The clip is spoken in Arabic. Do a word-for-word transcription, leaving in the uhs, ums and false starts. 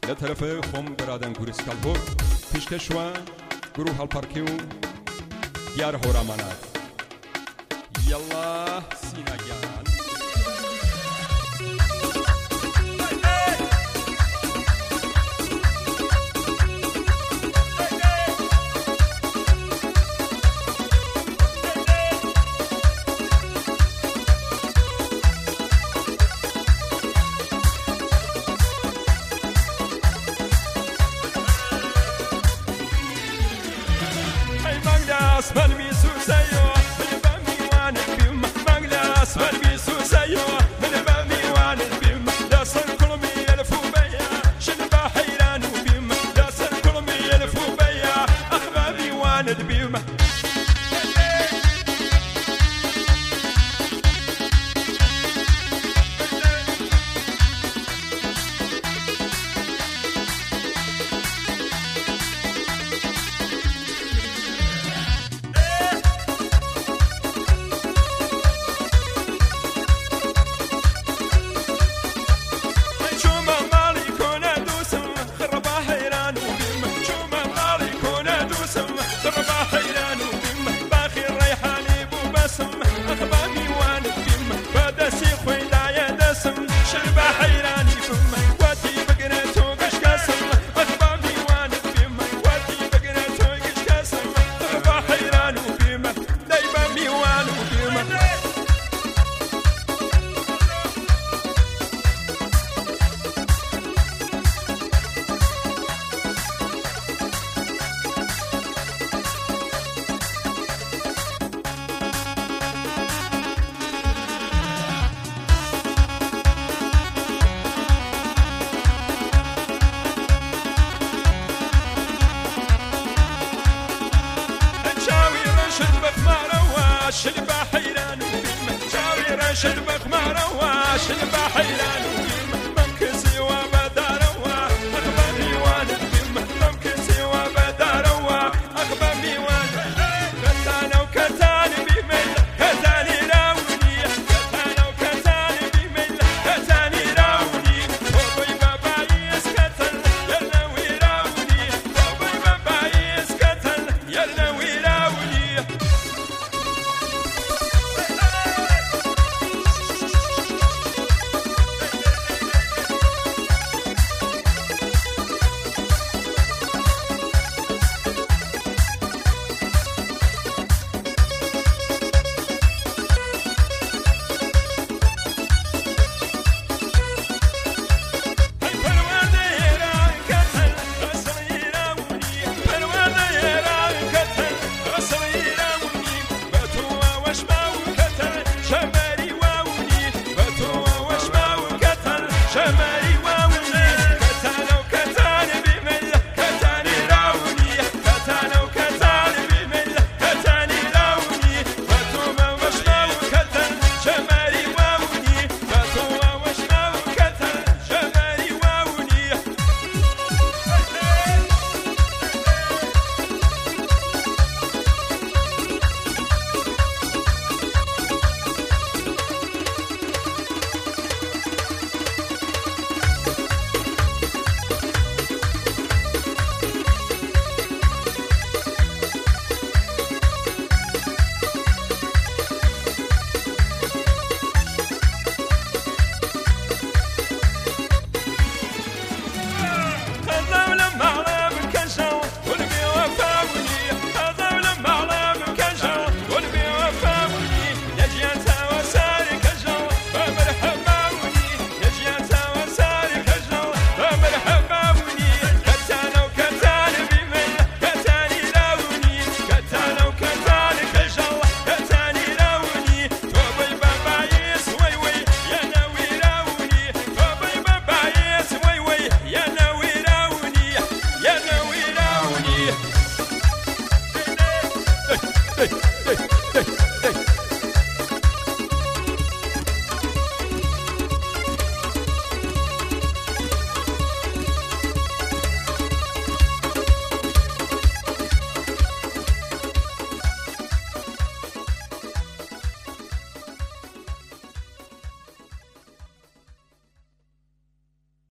لطرف خم برادن گوریس کلبور پیشکشوا گروه هالپارکی و دیار هورامانات یلا سینا گیان من بیسو سیو من با میوان بیم مغلاس من بیسو سیو من با میوان بیم دستن کلمی الفو بیا شن با حیران بیم دستن کلمی الفو بیا اخبا میوان بیم شلبا حيران وبيم جاوي شلبك ما روا شلبا حيران وبيم ممكسي وبداروا أخبامي وانا بيم ممكسي وبداروا أخبامي وانا كتانا وكتاني بيمل كتاني راوني كتانا وكتاني بيمل كتاني راوني وبي بابا يسكتل يلا ويراوني وبي بابا يسكتل يلا ويراوني شمالي